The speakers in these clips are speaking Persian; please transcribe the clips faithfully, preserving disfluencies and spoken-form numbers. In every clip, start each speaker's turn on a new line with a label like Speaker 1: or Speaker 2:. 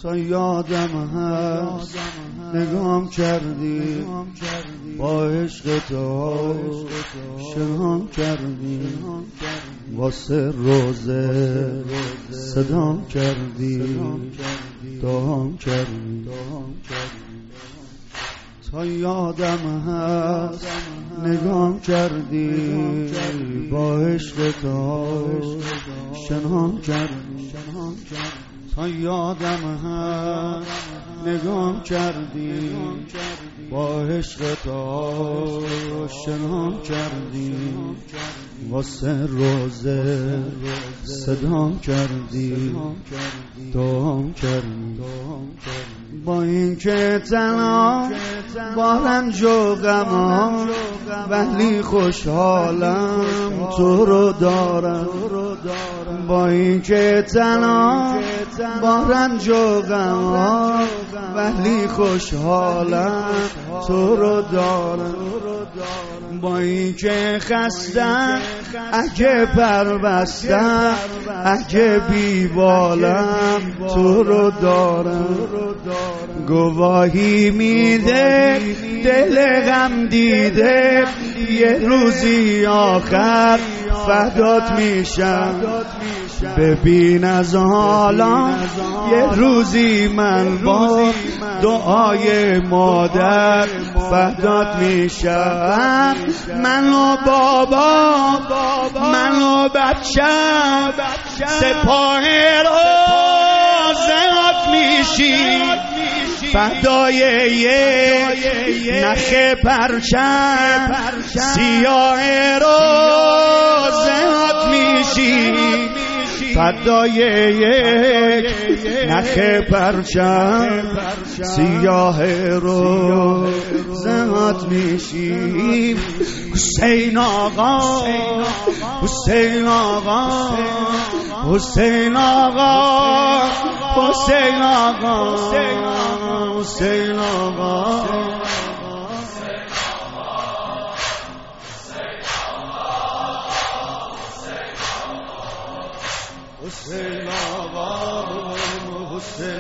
Speaker 1: تا یادم هست نگام کردی با عشق تو شنام کردی واسه روزه صدام کردی دام کردی تا یادم هست نگام کردی با عشق تو شنام کردی تا یادم هست نگام کردی با عشق تو شنام کردی واسه روزه صدام کردی دام کردی با این که تنها با رنج و غم ولی خوشحالم تو رو دارم با این که تنها با رنج و غم ولی خوشحالم تو رو دارم با این که خستم اگه پر بستم اگه بیبالم تو رو دارم گواهی میده دل غم دیده یه روزی آخر فدات میشم ببین از حالا یه روزی من با دعای مادر فدات میشم من و بابا من و بچم سپاه روزات میشی فدای یک نخ پرچم سیاه روزات میشی فدای یک نخ پرچم سیاه روزات میشی حسین آقا حسین آقا حسین آقا حسین آقا حسین آقا حسین آقا حسین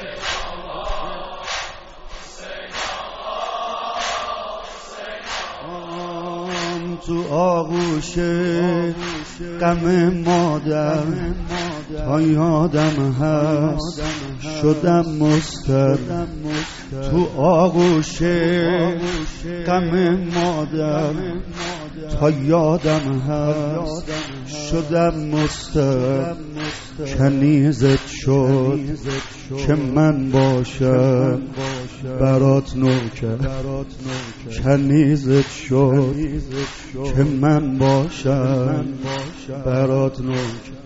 Speaker 1: تو آغوش غم مادر تا یادم هست شدم مستر تو آغوش غم مادر تا یادم هست شدم مستر کنیزت شد که من باشم برات نوکر کنیزت شد که من باشم برات نوکر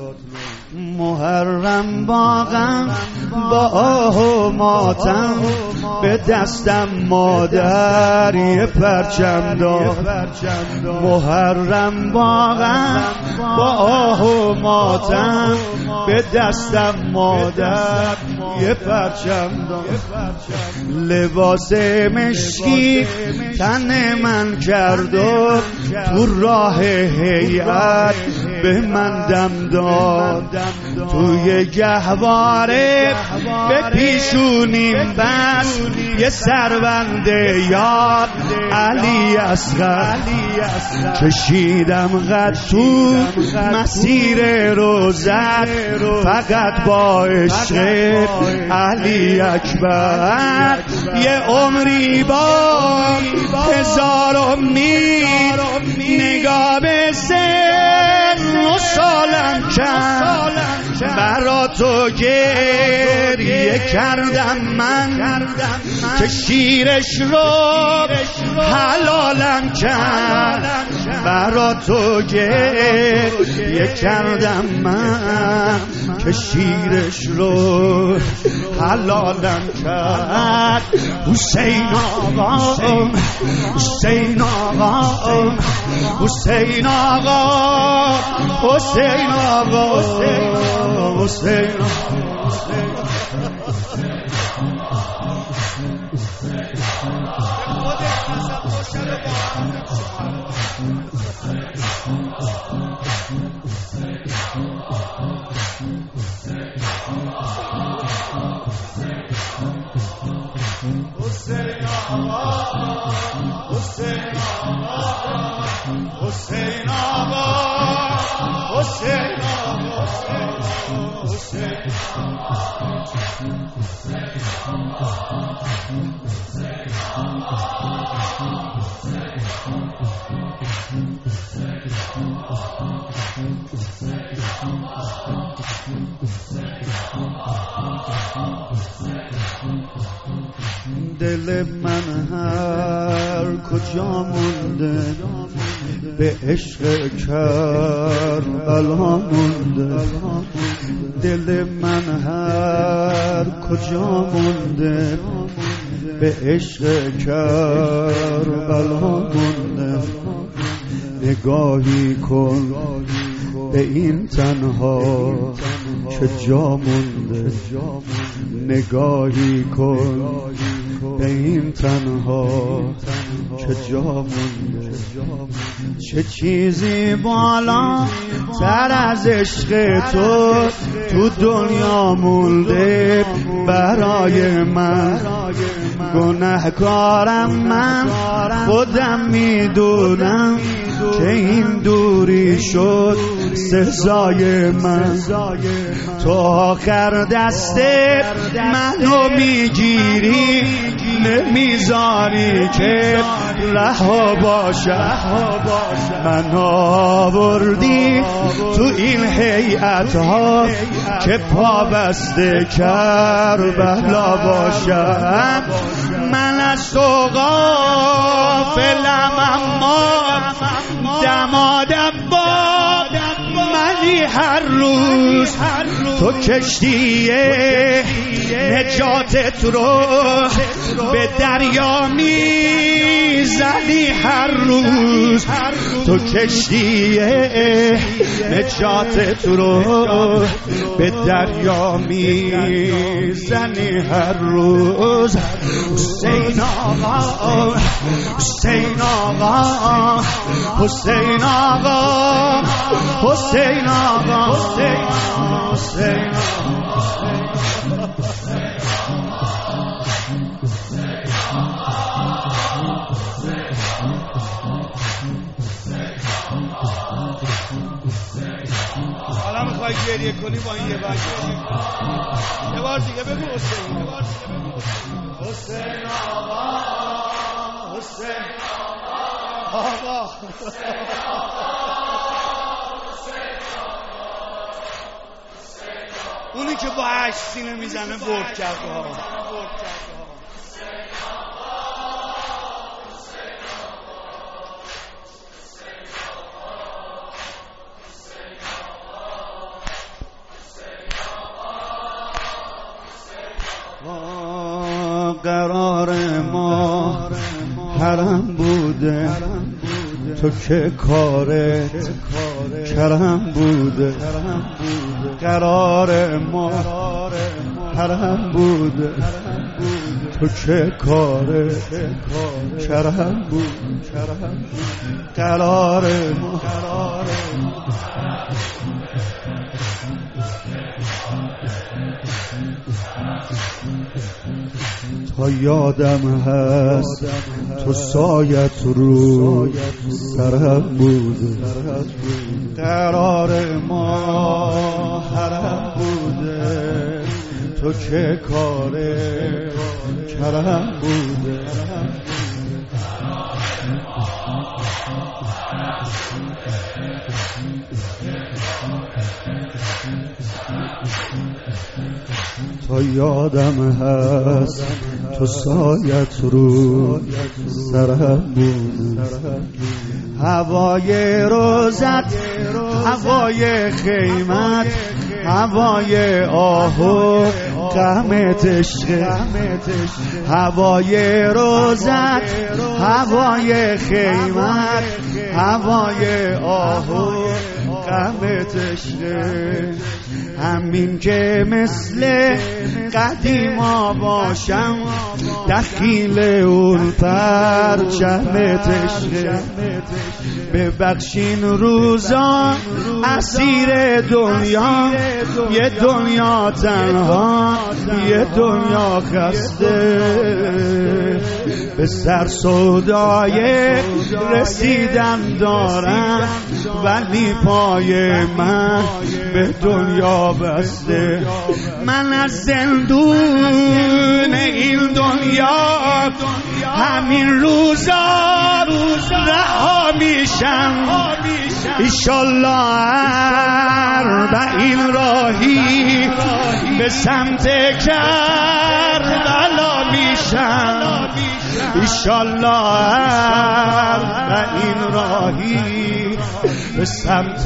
Speaker 1: محرم باغم با آه و ماتم به دستم مادر یه پرچم داد محرم باغم با آه و ماتم به دستم مادر یه پرچم داد لباس مشکی تن من کرد و تو راه هیئت به من دم داد توی گهواره به پیشونیم بس یه سربند یاد علی اصغر کشیدم قد تو مسیر روزت فقط با عشق علی اکبر یه عمری با هزار امید نگاه به سن و سالم کرد برا تو گریه کردم من که شیرش رو حلالم کرد برا تو گریه کردم من که شیرش رو حلالم کرد حسین آقا حسین آقا حسین آقا حسین آقا حسین آقا دل من هر کجا مونده به عشق کربلا مونده، دل من هر کجا مونده به عشق کربلا مونده. نگاهی کن به این تنها چه جا مونده، نگاهی کن به این تنها چه جا مونده. چه چیزی بالا تر از عشق تو تو دنیا مونده برای من. گنهکارم من خودم میدونم که این دوری شد سزای من. تو آخر دسته منو میگیری نمیذاری که رها باشم. من آوردی تو این هیئت ها که پابسته کربلا باشم. من از تو غافلم اما دمادم باد منی هر روز تو کشتی نجاتت رو به دریا میزنی. هر روز تو کشتی نجاتت رو به دریا میزنی. هر روز حسین آقا، حسین آقا، حسین آقا، حسین آقا، حسین
Speaker 2: حالا میخوای گریه کنی با این یه بار یه بار دیگه بگو حسین.
Speaker 1: حسین آقا، حسین آقا،
Speaker 2: اونی که با عشق سینه میزنه برد کرده ها.
Speaker 1: قرار ما حرم بوده تو که کارت کرم بوده. قرار ما حرم بوده تو که کارت کرم بوده. قرار ما تا یادم هست تو سایت رو سرم بوده. قرار ما حرم بوده تو که کار کرم بوده. تا یادم هست تو سایت رو سرم بود. هوای روزت، هوای خیمت، هوای آهو غمت عشق. هوای روزت، هوای خیمت، هوای آهو غمت عشق. همین که مثل قدیما باشم دخیل اون پرچمت عشق. ببخشین روزا اسیر دنیا، یه دنیا تنها، یه دنیا خسته. به سر سودای رسیدن دارم ولی پای من به دنیا رویا بسته. من از زندون این دنیا همین روزا رها میشم. ایشالله اربعین راهی به سمت کربلا میشم. ایشالله اربعین راهی به سمت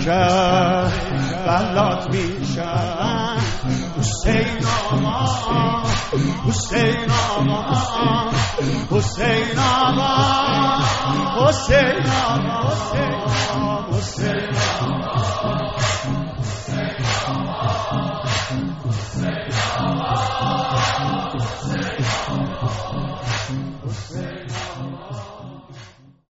Speaker 1: کربلا میشم. حسین آقا حسین آقا حسین آقا حسین آقا حسین آقا